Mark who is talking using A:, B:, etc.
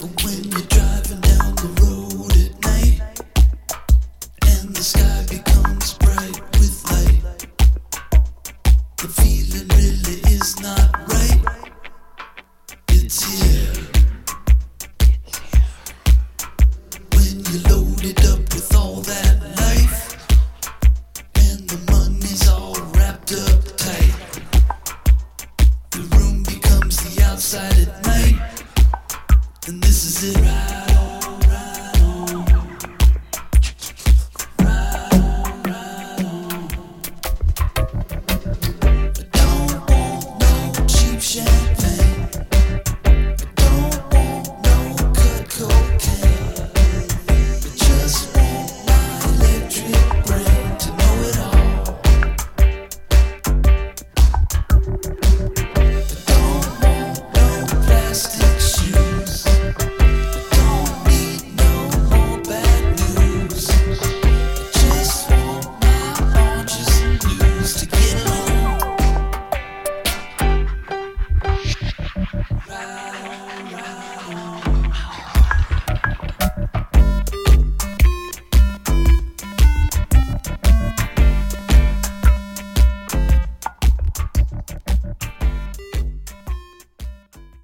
A: When you're driving down the road at night and the sky becomes bright with light, the feeling really is not right. It's here.